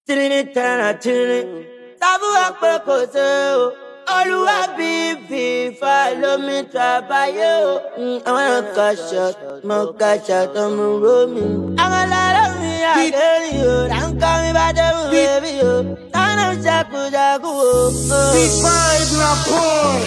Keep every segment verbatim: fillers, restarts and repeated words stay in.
Trinitana Trini. Tabu akpe kose o. Oluwa bibi follow me trabaye o. I wanna cash out, mo cash out, I'm a roaming. I'm a lot of me, I get you. Don't call me by the baby yo. I know Jaku Jaku o. Big vibes na porn.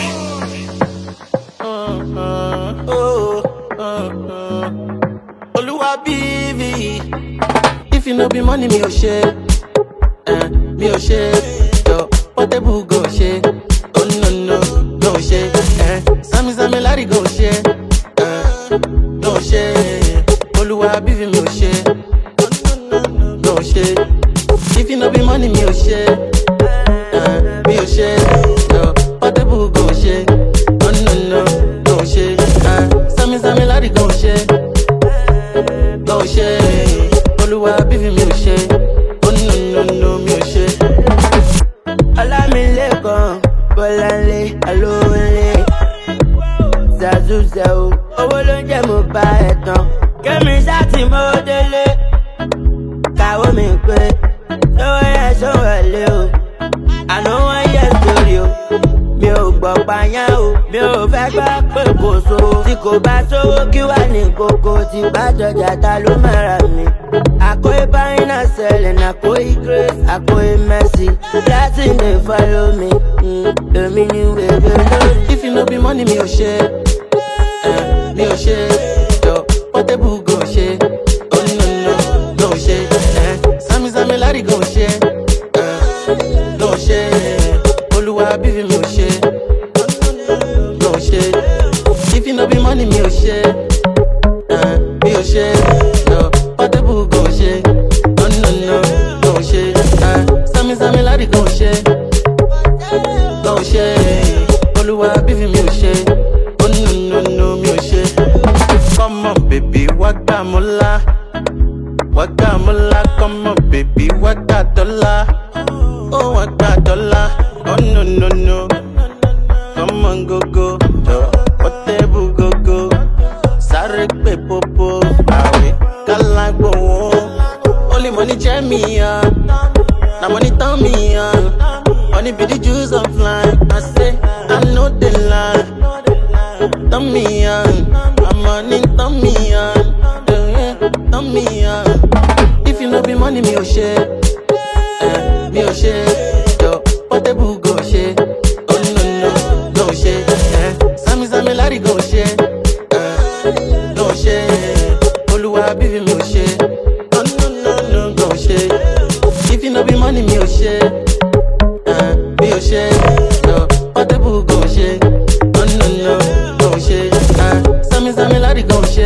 Uh uh oh uh uh. Oluwa bibi. If you no be money, me o share. Eh, me o share. Yo, portable go share. Oh no no, no share. Eh, Sammy Sammy Larry go share. Eh, no share. Oluwa bibi me o share. No share. If you no be money, me o share. Eh, me o share. Yo, portable go share. Oh no no, no share. Eh, Sammy Sammy Larry go share. Go share. Oluwa bibi me o share. Oh no no no, me o share. Olamilekan, Bolanle, Alowole, Zazuze o, owó ló ń jẹ́ mo bá ẹ̀ tán. Kémi ṣáàtì mo délé, kàwó mi pé, lówó yẹn ṣòwòlé o. Àná wọ́n yẹ sórí o, mi ò gbọ́ pààyàn o, mi ò fẹ́ gbọ́ pé kò sówó. Tí kò bá sówó kí wà ní kókó, tí bá jọjà ta ló máa rà mí. Akoi buying and selling, Akoi grace, Akoi mercy. Blessing they follow me. Mm, the meaning way below. If you no be money, me o share. Eh, me o share. Yo, portable go share. Oh no no, no share. Eh, Sammy Sammy Larry go share. Eh, no share. Oluwa bibi me o share. No share. If you no be money, me o share. Eh, me o share. Yo, portable go share. Oh no no, no share. Eh, Sammy Sammy Larry go share. No share. Oluwa bibi me o share. Oh no no no, me o share. Come on baby, waka mola. Waka mola, come on baby, waka dollar. Oh waka dollar. Oh no no no. Come on go go. Yo, portable go go. Sorry pe popo. Awe, kala go. Only money check me up. Now money turn me on. Money be the juice of life. I say I know the lie. Turn me on. I'm money turn me on. Yeah, turn me on. If you no be money, me o share. Eh, me o share. Yo, portable go share. Oh no no, no share. Eh, Sammy Sammy Larry go share. Eh, no share. Oluwa bibi me o share. Oh no no no, no share. If you no be money, me o share. Uh, me o share. No, portable go share. Oh no no, no share. Uh, Sammy Sammy Larry go share.